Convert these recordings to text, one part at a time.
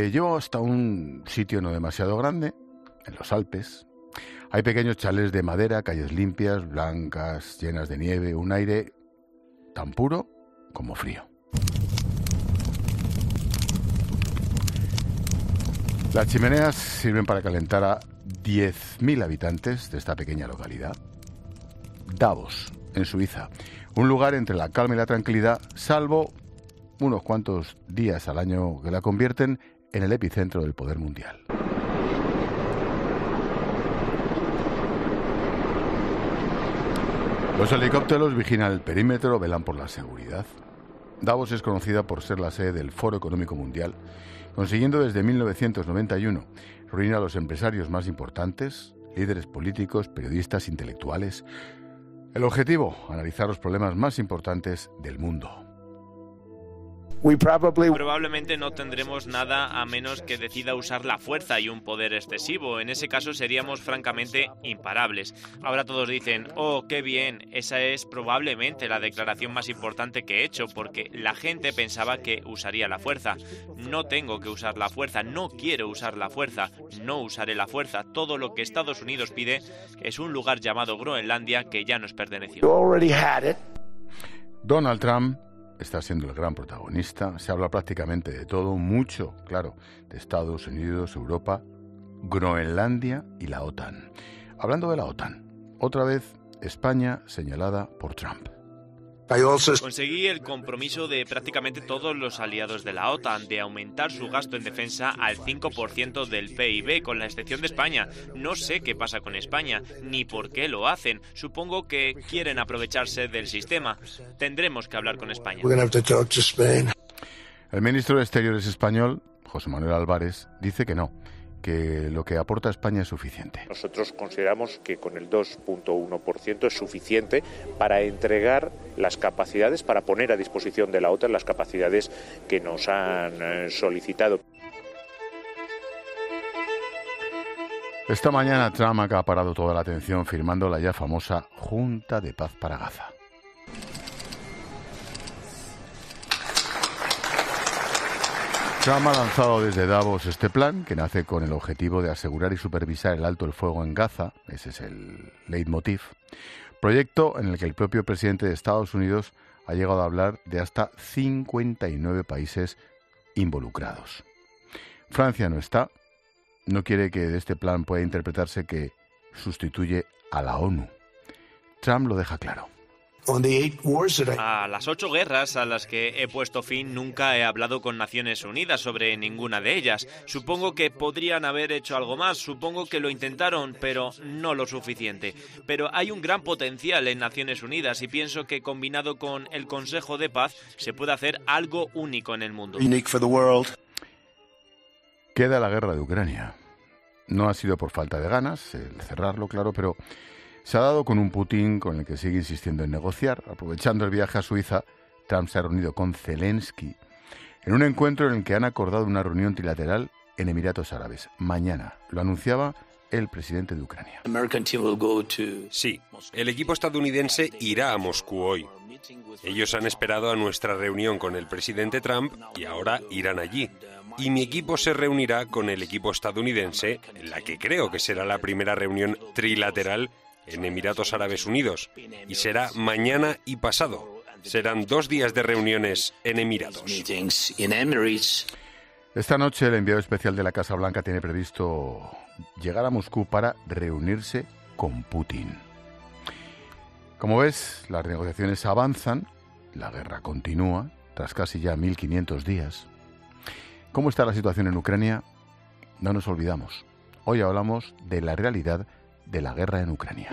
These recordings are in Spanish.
Te llevo hasta un sitio no demasiado grande, en los Alpes. Hay pequeños chalés de madera, calles limpias, blancas, llenas de nieve, un aire tan puro como frío. Las chimeneas sirven para calentar a 10.000 habitantes de esta pequeña localidad. Davos, en Suiza, un lugar entre la calma y la tranquilidad, salvo unos cuantos días al año que la convierten en el epicentro del poder mundial. Los helicópteros vigilan el perímetro, velan por la seguridad. Davos es conocida por ser la sede del Foro Económico Mundial, consiguiendo desde 1991 reunir a los empresarios más importantes, líderes políticos, periodistas, intelectuales. El objetivo, analizar los problemas más importantes del mundo. Probablemente no tendremos nada a menos que decida usar la fuerza y un poder excesivo. En ese caso seríamos francamente imparables. Ahora todos dicen, oh, qué bien, esa es probablemente la declaración más importante que he hecho, porque la gente pensaba que usaría la fuerza. No tengo que usar la fuerza, no quiero usar la fuerza, no usaré la fuerza. Todo lo que Estados Unidos pide es un lugar llamado Groenlandia que ya nos perteneció. Donald Trump está siendo el gran protagonista. Se habla prácticamente de todo, mucho, claro, de Estados Unidos, Europa, Groenlandia y la OTAN. Hablando de la OTAN, otra vez España señalada por Trump. Conseguí el compromiso de prácticamente todos los aliados de la OTAN de aumentar su gasto en defensa al 5% del PIB, con la excepción de España. No sé qué pasa con España, ni por qué lo hacen. Supongo que quieren aprovecharse del sistema. Tendremos que hablar con España. El ministro de Exteriores español, José Manuel Álvarez, dice que no, que lo que aporta España es suficiente. Nosotros consideramos que con el 2,1% es suficiente para entregar las capacidades, para poner a disposición de la OTAN las capacidades que nos han solicitado. Esta mañana Trump ha acaparado toda la atención firmando la ya famosa Junta de Paz para Gaza. Trump ha lanzado desde Davos este plan, que nace con el objetivo de asegurar y supervisar el alto el fuego en Gaza, ese es el leitmotiv, proyecto en el que el propio presidente de Estados Unidos ha llegado a hablar de hasta 59 países involucrados. Francia no está, no quiere que de este plan pueda interpretarse que sustituye a la ONU. Trump lo deja claro. A las 8 guerras a las que he puesto fin nunca he hablado con Naciones Unidas sobre ninguna de ellas. Supongo que podrían haber hecho algo más, supongo que lo intentaron, pero no lo suficiente. Pero hay un gran potencial en Naciones Unidas y pienso que combinado con el Consejo de Paz se puede hacer algo único en el mundo. Queda la guerra de Ucrania. No ha sido por falta de ganas, el cerrarlo, claro, pero se ha dado con un Putin con el que sigue insistiendo en negociar. Aprovechando el viaje a Suiza, Trump se ha reunido con Zelensky en un encuentro en el que han acordado una reunión trilateral en Emiratos Árabes. Mañana, lo anunciaba el presidente de Ucrania. Sí, el equipo estadounidense irá a Moscú hoy. Ellos han esperado a nuestra reunión con el presidente Trump y ahora irán allí. Y mi equipo se reunirá con el equipo estadounidense, en la que creo que será la primera reunión trilateral en Emiratos Árabes Unidos, y será mañana y pasado. Serán 2 días de reuniones en Emiratos. Esta noche el enviado especial de la Casa Blanca tiene previsto llegar a Moscú para reunirse con Putin. Como ves, las negociaciones avanzan, la guerra continúa, tras casi ya 1.500 días. ¿Cómo está la situación en Ucrania? No nos olvidamos. Hoy hablamos de la realidad de la guerra en Ucrania.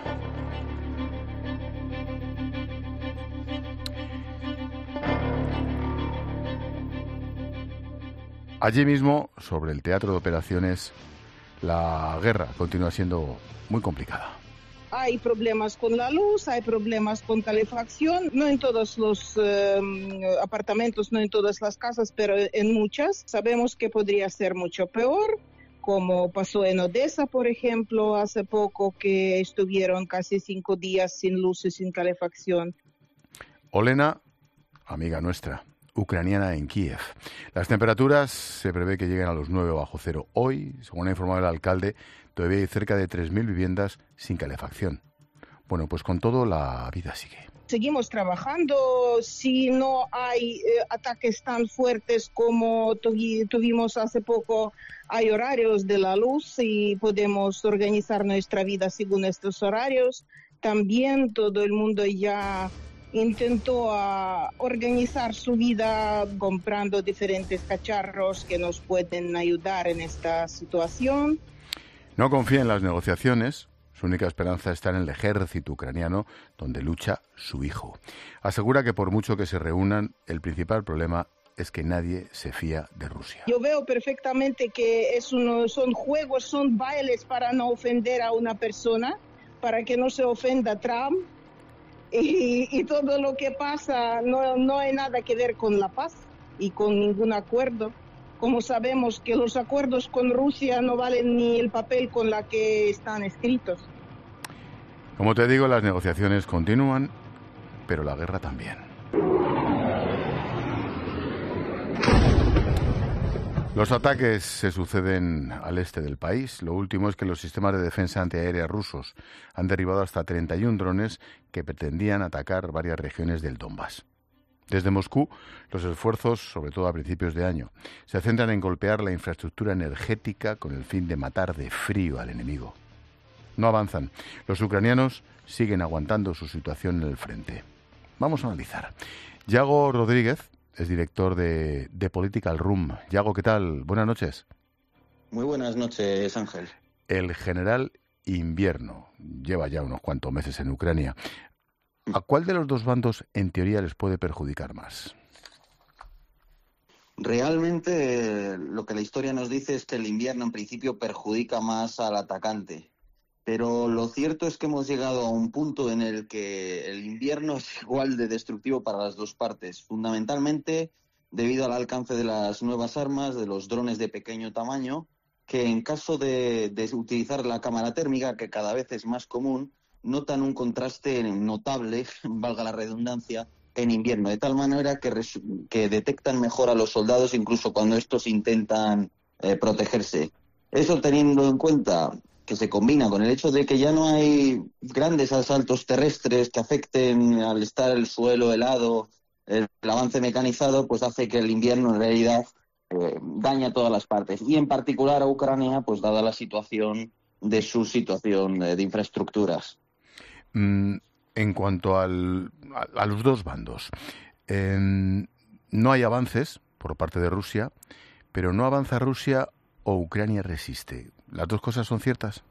Allí mismo, sobre el teatro de operaciones, la guerra continúa siendo muy complicada. Hay problemas con la luz, hay problemas con calefacción, no en todos los apartamentos, no en todas las casas, pero en muchas. Sabemos que podría ser mucho peor, como pasó en Odessa, por ejemplo, hace poco, que estuvieron casi 5 días sin luz y sin calefacción. Olena, amiga nuestra, ucraniana en Kiev. Las temperaturas se prevé que lleguen a los 9 bajo cero. Hoy, según ha informado el alcalde, todavía hay cerca de 3.000 viviendas sin calefacción. Bueno, pues con todo la vida sigue. Seguimos trabajando. Si no hay ataques tan fuertes como tuvimos hace poco, hay horarios de la luz y podemos organizar nuestra vida según estos horarios. También todo el mundo ya intentó organizar su vida comprando diferentes cacharros que nos pueden ayudar en esta situación. No confía en las negociaciones. Su única esperanza está en el ejército ucraniano, donde lucha su hijo. Asegura que por mucho que se reúnan, el principal problema es que nadie se fía de Rusia. Yo veo perfectamente que son juegos, son bailes para no ofender a una persona, para que no se ofenda a Trump. Y todo lo que pasa no hay nada que ver con la paz y con ningún acuerdo. Como sabemos que los acuerdos con Rusia no valen ni el papel con la que están escritos. Como te digo, las negociaciones continúan, pero la guerra también. Los ataques se suceden al este del país. Lo último es que los sistemas de defensa antiaérea rusos han derribado hasta 31 drones que pretendían atacar varias regiones del Donbass. Desde Moscú, los esfuerzos, sobre todo a principios de año, se centran en golpear la infraestructura energética con el fin de matar de frío al enemigo. No avanzan. Los ucranianos siguen aguantando su situación en el frente. Vamos a analizar. Yago Rodríguez es director de Political Room. Yago, ¿qué tal? Buenas noches. Muy buenas noches, Ángel. El general Invierno lleva ya unos cuantos meses en Ucrania. ¿A cuál de los dos bandos, en teoría, les puede perjudicar más? Realmente lo que la historia nos dice es que el invierno en principio perjudica más al atacante. Pero lo cierto es que hemos llegado a un punto en el que el invierno es igual de destructivo para las dos partes, fundamentalmente debido al alcance de las nuevas armas, de los drones de pequeño tamaño, que en caso de utilizar la cámara térmica, que cada vez es más común, notan un contraste notable, valga la redundancia, en invierno, de tal manera que detectan mejor a los soldados incluso cuando estos intentan protegerse. Eso teniendo en cuenta que se combina con el hecho de que ya no hay grandes asaltos terrestres que afecten al estar el suelo helado, el avance mecanizado, pues hace que el invierno en realidad daña a todas las partes. Y en particular a Ucrania, pues dada la situación de su situación de infraestructuras. En cuanto a los dos bandos, no hay avances por parte de Rusia, pero no avanza Rusia o Ucrania resiste. ¿Las dos cosas son ciertas?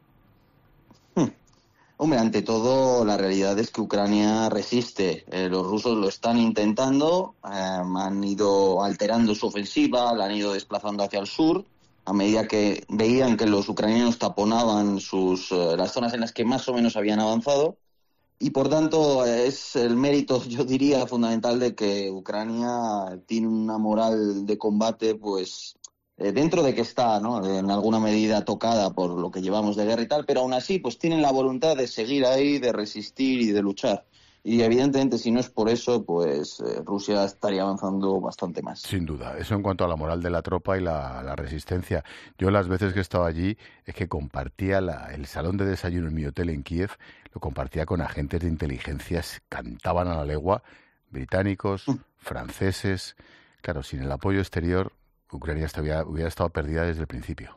Hombre, ante todo, la realidad es que Ucrania resiste. Los rusos lo están intentando, han ido alterando su ofensiva, la han ido desplazando hacia el sur, a medida que veían que los ucranianos taponaban las zonas en las que más o menos habían avanzado. Y por tanto, es el mérito, yo diría, fundamental de que Ucrania tiene una moral de combate, pues dentro de que está, ¿no?, en alguna medida tocada por lo que llevamos de guerra y tal, pero aún así pues tienen la voluntad de seguir ahí, de resistir y de luchar. Y evidentemente si no es por eso, pues Rusia estaría avanzando bastante más. Sin duda, eso en cuanto a la moral de la tropa y la resistencia. Yo las veces que he estado allí es que compartía el salón de desayuno en mi hotel en Kiev, lo compartía con agentes de inteligencia, cantaban a la legua, británicos, franceses. Claro, sin el apoyo exterior, Ucrania hubiera estado perdida desde el principio.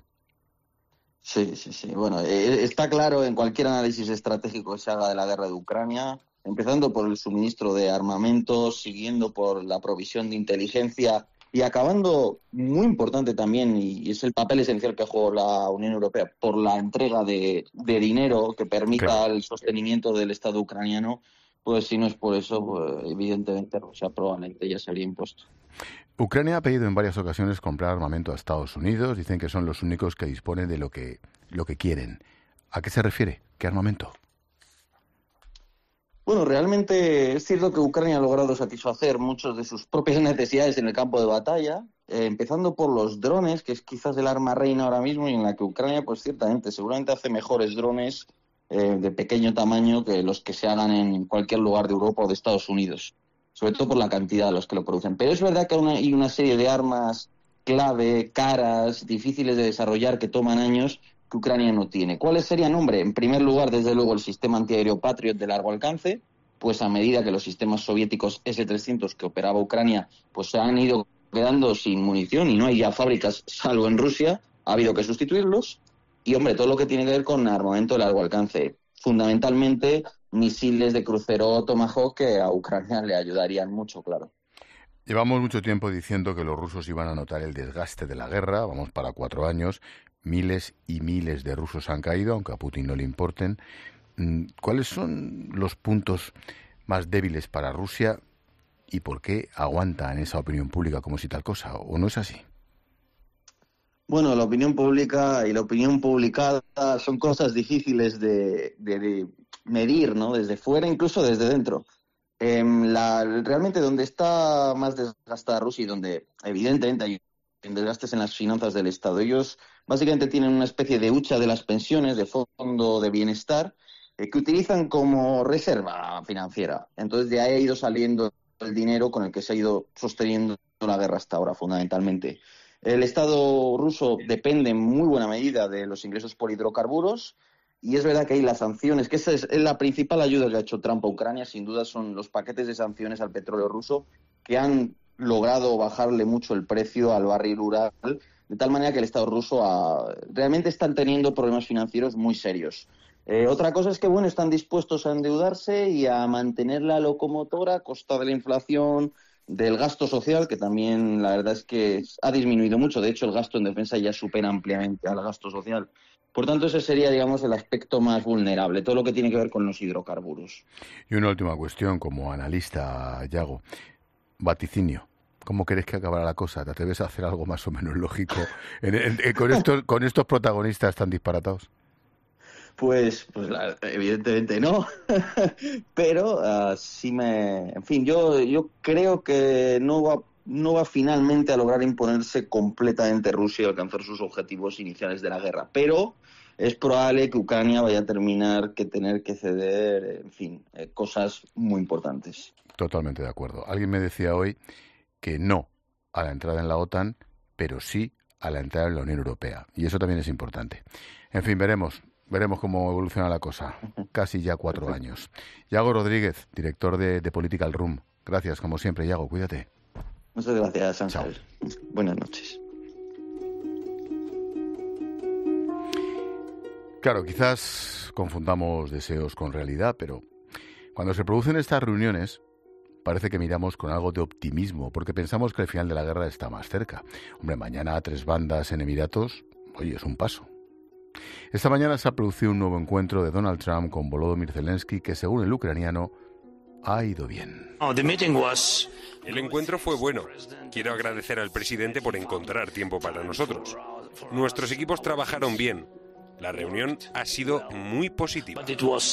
Sí. Bueno, está claro en cualquier análisis estratégico que se haga de la guerra de Ucrania, empezando por el suministro de armamentos, siguiendo por la provisión de inteligencia y acabando, muy importante también, y es el papel esencial que juega la Unión Europea, por la entrega de dinero que permita el sostenimiento del Estado ucraniano. Pues si no es por eso, pues, evidentemente Rusia probablemente ya se habría impuesto. Ucrania ha pedido en varias ocasiones comprar armamento a Estados Unidos. Dicen que son los únicos que disponen de lo que quieren. ¿A qué se refiere? ¿Qué armamento? Bueno, realmente es cierto que Ucrania ha logrado satisfacer muchas de sus propias necesidades en el campo de batalla, empezando por los drones, que es quizás el arma reina ahora mismo y en la que Ucrania, pues ciertamente, seguramente hace mejores drones de pequeño tamaño que los que se hagan en cualquier lugar de Europa o de Estados Unidos. sobre todo por la cantidad de los que lo producen. Pero es verdad que hay una serie de armas clave, caras, difíciles de desarrollar, que toman años, que Ucrania no tiene. ¿Cuáles serían? Hombre, en primer lugar, desde luego, el sistema antiaéreo Patriot de largo alcance, pues a medida que los sistemas soviéticos S-300 que operaba Ucrania pues se han ido quedando sin munición y no hay ya fábricas, salvo en Rusia, ha habido que sustituirlos. Y, hombre, todo lo que tiene que ver con armamento de largo alcance. Fundamentalmente, misiles de crucero Tomahawk que a Ucrania le ayudarían mucho, claro. Llevamos mucho tiempo diciendo que los rusos iban a notar el desgaste de la guerra, vamos para 4 años, miles y miles de rusos han caído, aunque a Putin no le importen. ¿Cuáles son los puntos más débiles para Rusia y por qué aguanta en esa opinión pública como si tal cosa, o no es así? Bueno, la opinión pública y la opinión publicada son cosas difíciles de medir, ¿no? Desde fuera, incluso desde dentro. Realmente donde está más desgastada Rusia y donde evidentemente hay desgastes en las finanzas del Estado, ellos básicamente tienen una especie de hucha de las pensiones, de fondo de bienestar, que utilizan como reserva financiera. Entonces de ahí ha ido saliendo el dinero con el que se ha ido sosteniendo la guerra hasta ahora, fundamentalmente. El Estado ruso depende en muy buena medida de los ingresos por hidrocarburos. Y es verdad que hay las sanciones, que esa es la principal ayuda que ha hecho Trump a Ucrania, sin duda son los paquetes de sanciones al petróleo ruso, que han logrado bajarle mucho el precio al barril rural, de tal manera que el Estado ruso realmente están teniendo problemas financieros muy serios. Otra cosa es que, bueno, están dispuestos a endeudarse y a mantener la locomotora a costa de la inflación, del gasto social, que también la verdad es que ha disminuido mucho. De hecho, el gasto en defensa ya supera ampliamente al gasto social. Por tanto, ese sería, digamos, el aspecto más vulnerable, todo lo que tiene que ver con los hidrocarburos. Y una última cuestión, como analista, Yago. Vaticinio. ¿Cómo crees que acabará la cosa? ¿Te atreves a hacer algo más o menos lógico con estos protagonistas tan disparatados? Pues evidentemente no, pero en fin, yo creo que no va finalmente a lograr imponerse completamente Rusia y alcanzar sus objetivos iniciales de la guerra, pero es probable que Ucrania vaya a tener que ceder, en fin, cosas muy importantes. Totalmente de acuerdo. Alguien me decía hoy que no a la entrada en la OTAN, pero sí a la entrada en la Unión Europea, y eso también es importante. En fin, veremos cómo evoluciona la cosa. Casi ya 4 años. Yago Rodríguez, director de Political Room. Gracias, como siempre, Yago, cuídate. Muchas gracias, Ángel. Buenas noches. Claro, quizás confundamos deseos con realidad, pero cuando se producen estas reuniones parece que miramos con algo de optimismo, porque pensamos que el final de la guerra está más cerca. Hombre, mañana 3 bandas en Emiratos, oye, es un paso. Esta mañana se ha producido un nuevo encuentro de Donald Trump con Volodymyr Zelensky que, según el ucraniano, ha ido bien. El encuentro fue bueno. Quiero agradecer al presidente por encontrar tiempo para nosotros. Nuestros equipos trabajaron bien. La reunión ha sido muy positiva.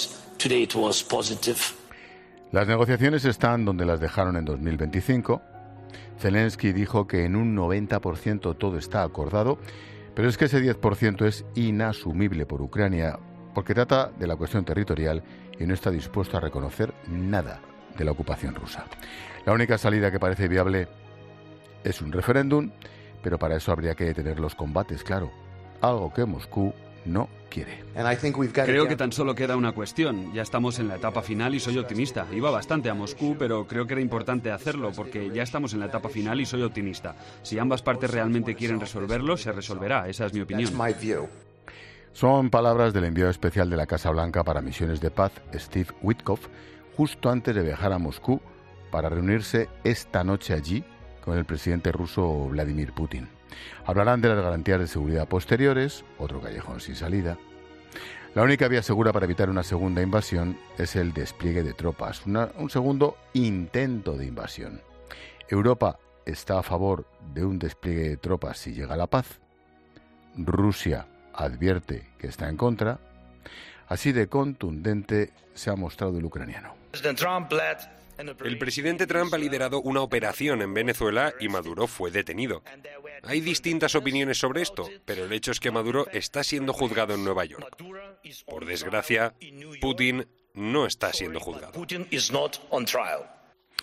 Las negociaciones están donde las dejaron en 2025. Zelensky dijo que en un 90% todo está acordado, pero es que ese 10% es inasumible por Ucrania, porque trata de la cuestión territorial y no está dispuesto a reconocer nada de la ocupación rusa. La única salida que parece viable es un referéndum, pero para eso habría que detener los combates, claro, algo que Moscú no quiere. Creo que tan solo queda una cuestión. Ya estamos en la etapa final y soy optimista. Iba bastante a Moscú, pero creo que era importante hacerlo porque ya estamos en la etapa final y soy optimista. Si ambas partes realmente quieren resolverlo, se resolverá. Esa es mi opinión. Son palabras del enviado especial de la Casa Blanca para misiones de paz, Steve Witkoff, justo antes de viajar a Moscú para reunirse esta noche allí con el presidente ruso Vladimir Putin. Hablarán de las garantías de seguridad posteriores, otro callejón sin salida. La única vía segura para evitar una segunda invasión es el despliegue de tropas, un segundo intento de invasión. Europa está a favor de un despliegue de tropas si llega la paz. Rusia advierte que está en contra. Así de contundente se ha mostrado el ucraniano. El presidente Trump ha liderado una operación en Venezuela y Maduro fue detenido. Hay distintas opiniones sobre esto, pero el hecho es que Maduro está siendo juzgado en Nueva York. Por desgracia, Putin no está siendo juzgado.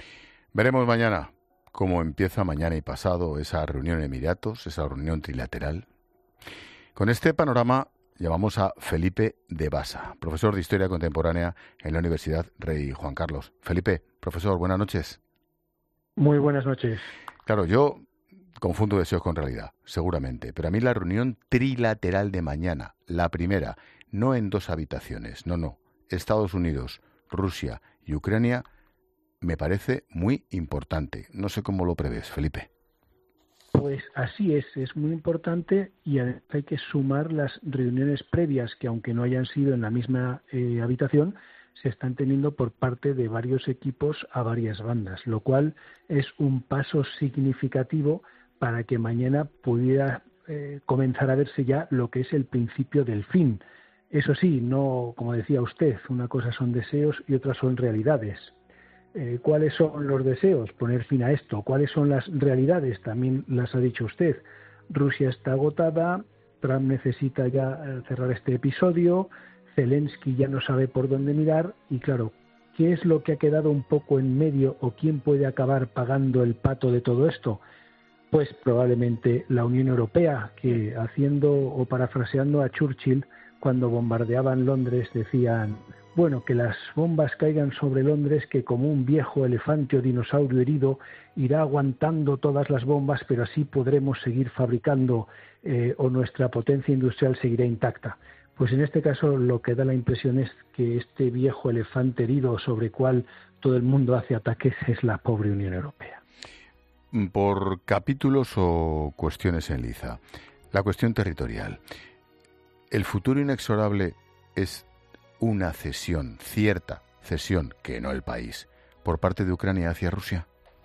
Veremos mañana cómo empieza mañana y pasado esa reunión en Emiratos, esa reunión trilateral. Con este panorama llamamos a Felipe de Basa, profesor de Historia Contemporánea en la Universidad Rey Juan Carlos. Felipe, profesor, buenas noches. Muy buenas noches. Claro, yo confundo deseos con realidad, seguramente, pero a mí la reunión trilateral de mañana, la primera, no en 2 habitaciones, no, Estados Unidos, Rusia y Ucrania, me parece muy importante. No sé cómo lo prevés, Felipe. Pues así es muy importante y hay que sumar las reuniones previas que, aunque no hayan sido en la misma habitación, se están teniendo por parte de varios equipos a varias bandas, lo cual es un paso significativo para que mañana pudiera comenzar a verse ya lo que es el principio del fin. Eso sí, no, como decía usted, una cosa son deseos y otras son realidades. ¿Cuáles son los deseos? Poner fin a esto. ¿Cuáles son las realidades? También las ha dicho usted. Rusia está agotada, Trump necesita ya cerrar este episodio, Zelensky ya no sabe por dónde mirar y claro, ¿qué es lo que ha quedado un poco en medio o quién puede acabar pagando el pato de todo esto? Pues probablemente la Unión Europea, que haciendo o parafraseando a Churchill, cuando bombardeaban Londres decían: bueno, que las bombas caigan sobre Londres, que como un viejo elefante o dinosaurio herido irá aguantando todas las bombas, pero así podremos seguir fabricando o nuestra potencia industrial seguirá intacta. Pues en este caso lo que da la impresión es que este viejo elefante herido sobre el cual todo el mundo hace ataques es la pobre Unión Europea. Por capítulos o cuestiones en liza. La cuestión territorial. El futuro inexorable es una cesión, cierta cesión, que no el país, por parte de Ucrania hacia Rusia.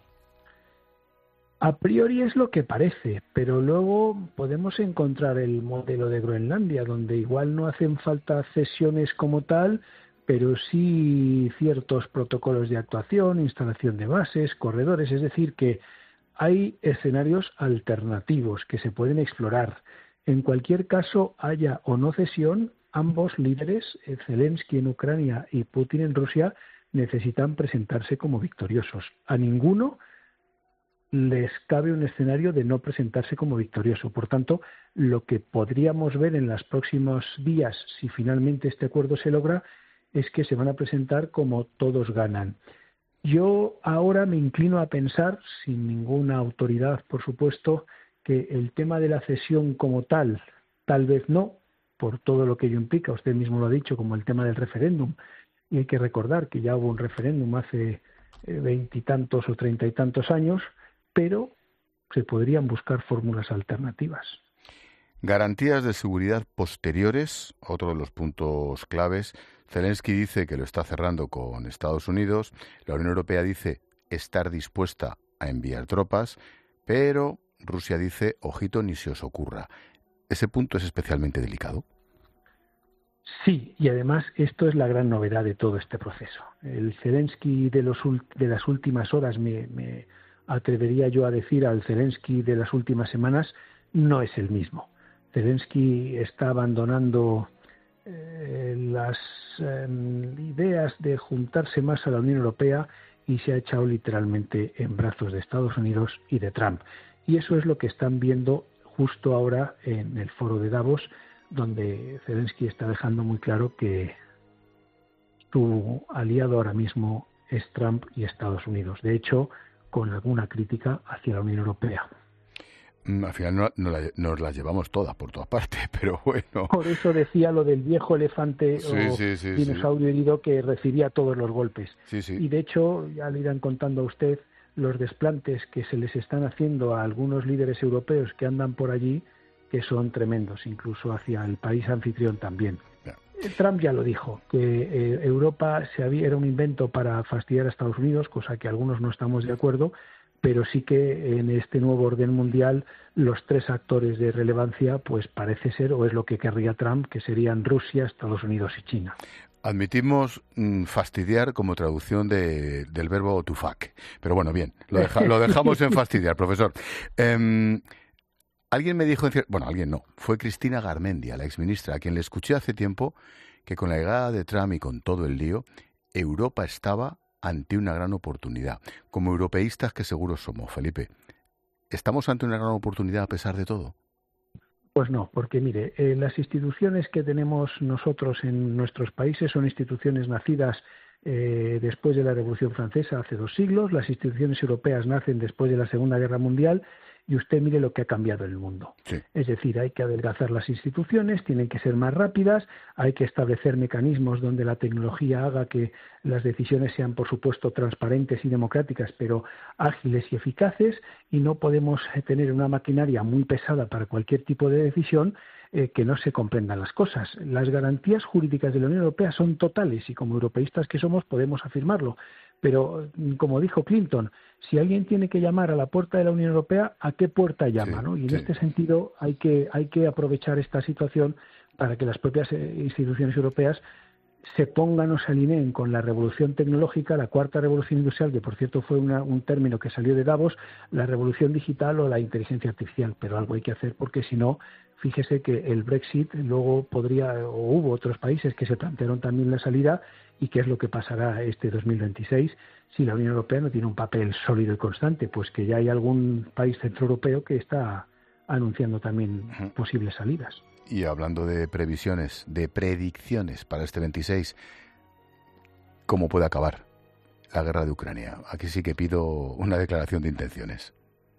A priori es lo que parece, pero luego podemos encontrar el modelo de Groenlandia, donde igual no hacen falta cesiones como tal, pero sí ciertos protocolos de actuación, instalación de bases, corredores, es decir, que hay escenarios alternativos que se pueden explorar. En cualquier caso, haya o no cesión, ambos líderes, Zelensky en Ucrania y Putin en Rusia, necesitan presentarse como victoriosos. A ninguno les cabe un escenario de no presentarse como victorioso. Por tanto, lo que podríamos ver en los próximos días, si finalmente este acuerdo se logra, es que se van a presentar como todos ganan. Yo ahora me inclino a pensar, sin ninguna autoridad, por supuesto, que el tema de la cesión como tal vez no, por todo lo que ello implica, usted mismo lo ha dicho, como el tema del referéndum. Y hay que recordar que ya hubo un referéndum hace 20 y tantos o 30 y tantos años, pero se podrían buscar fórmulas alternativas. Garantías de seguridad posteriores, otro de los puntos claves. Zelensky dice que lo está cerrando con Estados Unidos. La Unión Europea dice estar dispuesta a enviar tropas, pero Rusia dice, ojito, ni se os ocurra. ¿Ese punto es especialmente delicado? Sí, y además esto es la gran novedad de todo este proceso. El Zelensky de las últimas horas, me atrevería yo a decir al Zelensky de las últimas semanas, no es el mismo. Zelensky está abandonando las ideas de juntarse más a la Unión Europea y se ha echado literalmente en brazos de Estados Unidos y de Trump. Y eso es lo que están viendo justo ahora en el foro de Davos, donde Zelensky está dejando muy claro que su aliado ahora mismo es Trump y Estados Unidos. De hecho, con alguna crítica hacia la Unión Europea. Al final nos las llevamos todas por todas partes, pero bueno. Por eso decía lo del viejo elefante dinosaurio herido que recibía todos los golpes. Sí. Y de hecho, ya le irán contando a usted los desplantes que se les están haciendo a algunos líderes europeos que andan por allí, que son tremendos, incluso hacia el país anfitrión también. Yeah. Trump ya lo dijo, que Europa era un invento para fastidiar a Estados Unidos, cosa que algunos no estamos de acuerdo, pero sí que en este nuevo orden mundial los 3 actores de relevancia pues parece ser, o es lo que querría Trump, que serían Rusia, Estados Unidos y China. Admitimos fastidiar como traducción del verbo to fuck. Pero bueno, bien, lo dejamos en fastidiar, profesor. Alguien me dijo, alguien no, fue Cristina Garmendia, la exministra, a quien le escuché hace tiempo que con la llegada de Trump y con todo el lío, Europa estaba ante una gran oportunidad. Como europeístas que seguros somos, Felipe, ¿estamos ante una gran oportunidad a pesar de todo? Pues no, porque mire, las instituciones que tenemos nosotros en nuestros países son instituciones nacidas después de la Revolución Francesa hace 2 siglos, las instituciones europeas nacen después de la Segunda Guerra Mundial, y usted mire lo que ha cambiado en el mundo. Sí. Es decir, hay que adelgazar las instituciones, tienen que ser más rápidas, hay que establecer mecanismos donde la tecnología haga que las decisiones sean, por supuesto, transparentes y democráticas, pero ágiles y eficaces, y no podemos tener una maquinaria muy pesada para cualquier tipo de decisión que no se comprendan las cosas. Las garantías jurídicas de la Unión Europea son totales y como europeístas que somos podemos afirmarlo. Pero, como dijo Clinton, si alguien tiene que llamar a la puerta de la Unión Europea, ¿a qué puerta llama? Sí, ¿no? Y en este sentido hay que aprovechar esta situación para que las propias instituciones europeas se pongan o se alineen con la revolución tecnológica, la cuarta revolución industrial, que por cierto fue un término que salió de Davos, la revolución digital o la inteligencia artificial. Pero algo hay que hacer porque si no, fíjese que el Brexit luego hubo otros países que se plantearon también la salida, y qué es lo que pasará este 2026 si la Unión Europea no tiene un papel sólido y constante, pues que ya hay algún país centroeuropeo que está anunciando también posibles salidas. Y hablando de previsiones, de predicciones para este 26, ¿cómo puede acabar la guerra de Ucrania? Aquí sí que pido una declaración de intenciones.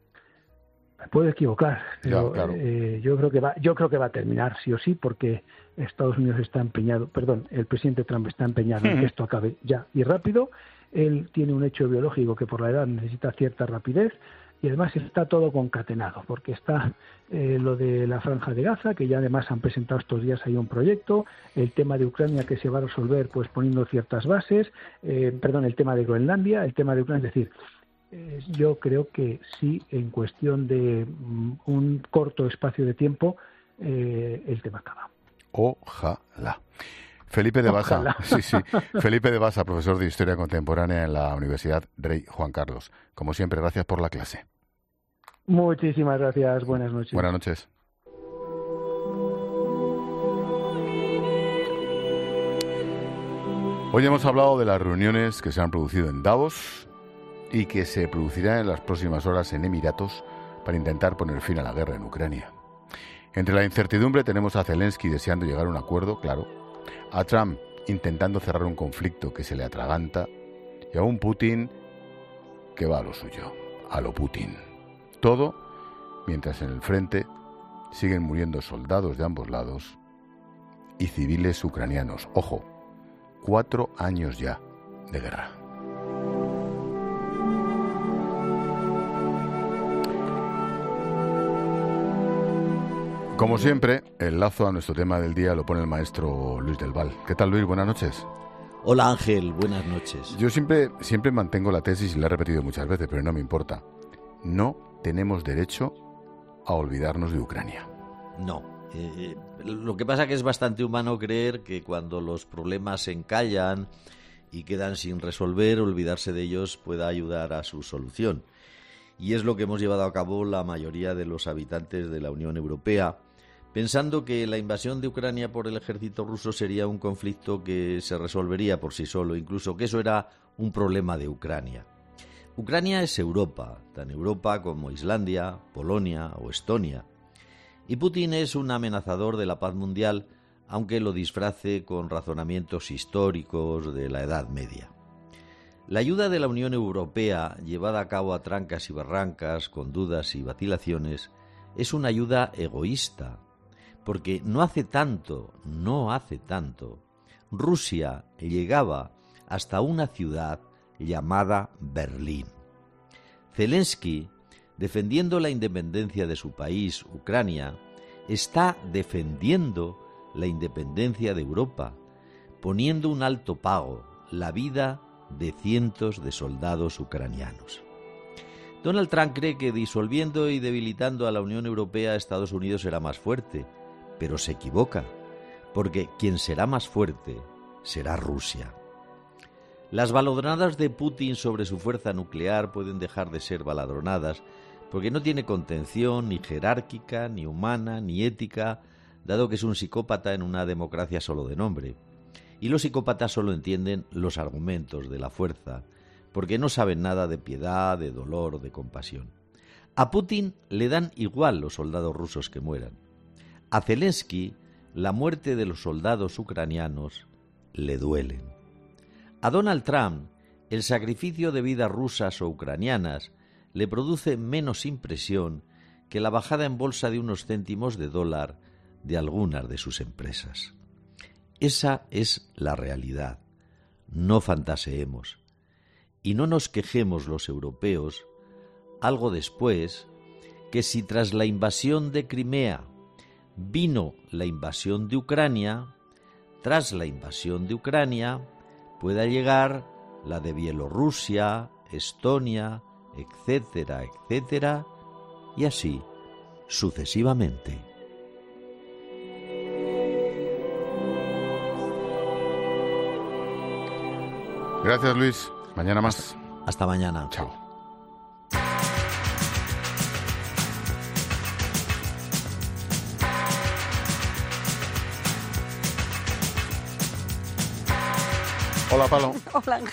Me puedo equivocar, pero ya, claro. yo creo que va a terminar sí o sí, porque Estados Unidos está empeñado, el presidente Trump está empeñado en que esto acabe ya y rápido. Él tiene un hecho biológico que por la edad necesita cierta rapidez, y además está todo concatenado, porque está lo de la Franja de Gaza, que ya además han presentado estos días ahí un proyecto, el tema de Ucrania que se va a resolver pues poniendo ciertas bases, el tema de Groenlandia, el tema de Ucrania, es decir, yo creo que sí, en cuestión de un corto espacio de tiempo, el tema acaba. Ojalá. Felipe de Basa, Felipe de Basa, profesor de Historia Contemporánea en la Universidad Rey Juan Carlos. Como siempre, gracias por la clase. Muchísimas gracias. Buenas noches. Buenas noches. Hoy hemos hablado de las reuniones que se han producido en Davos y que se producirán en las próximas horas en Emiratos para intentar poner fin a la guerra en Ucrania. Entre la incertidumbre tenemos a Zelensky deseando llegar a un acuerdo, claro, a Trump intentando cerrar un conflicto que se le atraganta y a un Putin que va a lo suyo, a lo Putin. Todo mientras en el frente siguen muriendo soldados de ambos lados y civiles ucranianos. Ojo, 4 años ya de guerra. Como siempre, el lazo a nuestro tema del día lo pone el maestro Luis del Val. ¿Qué tal, Luis? Buenas noches. Hola, Ángel. Buenas noches. Yo siempre mantengo la tesis, y la he repetido muchas veces, pero no me importa. No tenemos derecho a olvidarnos de Ucrania. No. Lo que pasa es que es bastante humano creer que cuando los problemas se encallan y quedan sin resolver, olvidarse de ellos pueda ayudar a su solución. Y es lo que hemos llevado a cabo la mayoría de los habitantes de la Unión Europea, pensando que la invasión de Ucrania por el ejército ruso sería un conflicto que se resolvería por sí solo, incluso que eso era un problema de Ucrania. Ucrania es Europa, tan Europa como Islandia, Polonia o Estonia. Y Putin es un amenazador de la paz mundial, aunque lo disfrace con razonamientos históricos de la Edad Media. La ayuda de la Unión Europea, llevada a cabo a trancas y barrancas, con dudas y vacilaciones, es una ayuda egoísta, porque no hace tanto, Rusia llegaba hasta una ciudad llamada Berlín. Zelensky, defendiendo la independencia de su país, Ucrania, está defendiendo la independencia de Europa, poniendo un alto pago, la vida de cientos de soldados ucranianos. Donald Trump cree que disolviendo y debilitando a la Unión Europea, Estados Unidos será más fuerte, pero se equivoca, porque quien será más fuerte será Rusia. Las baladronadas de Putin sobre su fuerza nuclear pueden dejar de ser baladronadas, porque no tiene contención ni jerárquica, ni humana, ni ética, dado que es un psicópata en una democracia solo de nombre. Y los psicópatas solo entienden los argumentos de la fuerza porque no saben nada de piedad, de dolor, de compasión. A Putin le dan igual los soldados rusos que mueran. A Zelensky, la muerte de los soldados ucranianos le duelen. A Donald Trump, el sacrificio de vidas rusas o ucranianas le produce menos impresión que la bajada en bolsa de unos céntimos de dólar de algunas de sus empresas. Esa es la realidad. No fantaseemos. Y no nos quejemos los europeos algo después que si tras la invasión de Crimea vino la invasión de Ucrania, tras la invasión de Ucrania pueda llegar la de Bielorrusia, Estonia, etcétera, etcétera, y así sucesivamente. Gracias, Luis. Mañana más. Hasta mañana. Chao. Hola, Palo. Hola, Ángel.